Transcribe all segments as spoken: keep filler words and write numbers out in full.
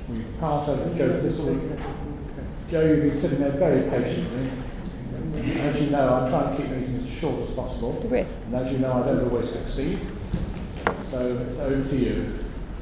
We pass over to Joe this week. Joe, you've been sitting there very patiently. As you know, I try and keep meetings as short as possible. The risk. And as you know, I don't always succeed. So it's over to you.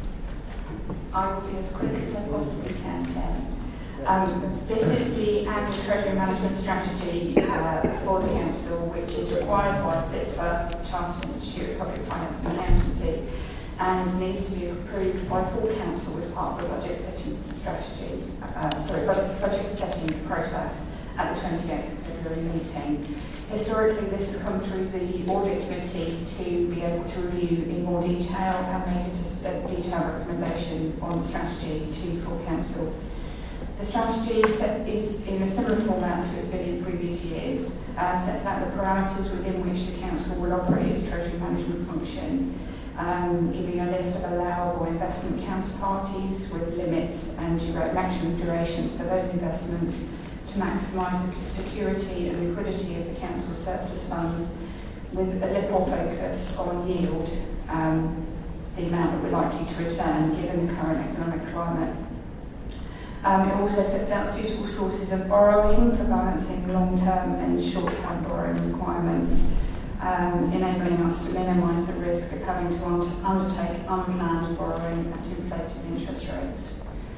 I will be as quick as I possibly can, Chair. Um, this is the annual Treasury Management Strategy uh, for the Council, which is required by CIPFA, Chartered Institute of Public Finance and Accountancy, and needs to be approved by full Council as part of the budget setting strategy, uh, sorry, budget, budget setting process at the twenty-eighth of February meeting. Historically, this has come through the Audit Committee to be able to review in more detail and make a, a detailed recommendation on the strategy to full Council. The strategy set is in a similar format to it's been in previous years, uh, sets out the parameters within which the Council will operate its Treasury management function, um, giving a list of allowable investment counterparties with limits and dura- maximum durations for those investments to maximise the security and liquidity of the Council's surplus funds, with a little focus on yield, um, the amount that we're likely to return given the current economic climate. Um, it also sets out suitable sources of borrowing for balancing long-term and short-term borrowing requirements, um, enabling us to minimise the risk of having to un- undertake unplanned borrowing at inflated interest rates.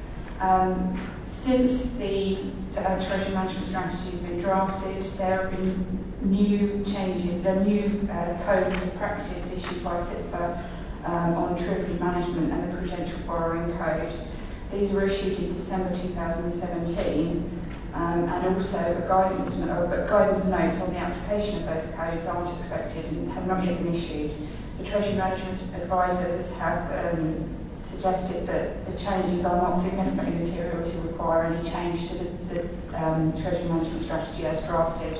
Um, since the uh, Treasury Management Strategy has been drafted, there have been new changes, a new uh, code of practice issued by CIPFA um, on Treasury Management and the Prudential Borrowing Code. These were issued in December two thousand seventeen, um, and also a guidance, uh, but guidance notes on the application of those codes aren't expected and have not yet been issued. The Treasury Management advisors have um, suggested that the changes are not significantly material to require any change to the, the um, Treasury Management Strategy as drafted.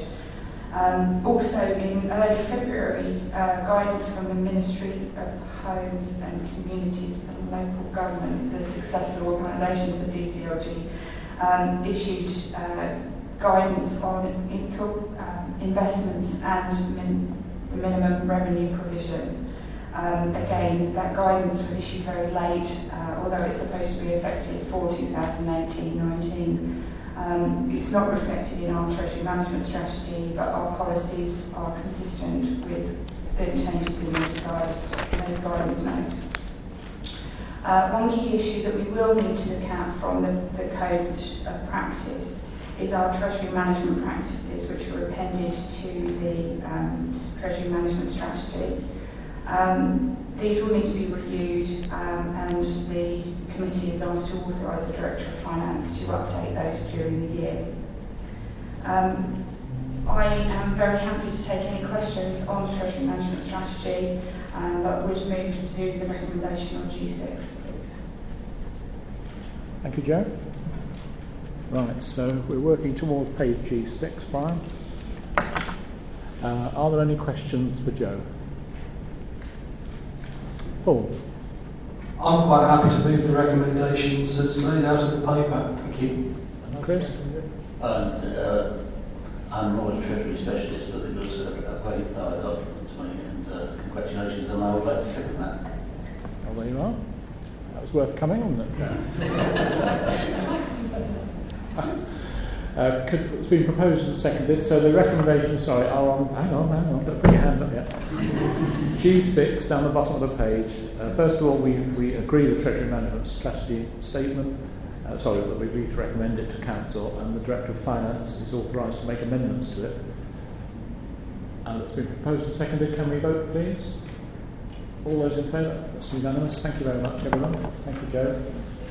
Um, also, in early February, uh, guidance from the Ministry of Homes and Communities and Local Government, the successor organisations of D C L G, um, issued uh, guidance on in- um, investments and min- the minimum revenue provisions. Um, again, that guidance was issued very late, uh, although it's supposed to be effective for two thousand eighteen nineteen. Um, it's not reflected in our Treasury Management Strategy, but our policies are consistent with the changes in those, guide, those guidance notes. Uh, one key issue that we will need to look at from the, the Code of Practice is our Treasury Management Practices, which are appended to the um, Treasury Management Strategy. Um, these will need to be reviewed, um, and the committee is asked to authorise the Director of Finance to update those during the year. Um, I am very happy to take any questions on the Treasury Management Strategy, um, but would move to the recommendation on G six, please. Thank you, Joe. Right, so we're working towards page G six, Brian. Uh, are there any questions for Joe? Paul? I'm quite happy to move the recommendations as laid out in the paper. Thank you. Chris? And, uh, I'm not a Treasury specialist, but it was a, a very thorough document to me, and uh, congratulations, and I would like to second that. Oh, there you are. That was worth coming, wasn't it? Uh, could, it's been proposed and seconded, so the recommendations, sorry, are on, hang on, hang on, don't put your hands up yet. G six, down the bottom of the page. Uh, first of all, we, we agree the Treasury Management Strategy statement, uh, sorry, that we we recommend it to Council, and the Director of Finance is authorised to make amendments to it. Uh, it's been proposed and seconded. Can we vote, please? All those in favour? That's unanimous. Thank you very much, everyone. Thank you, Joe.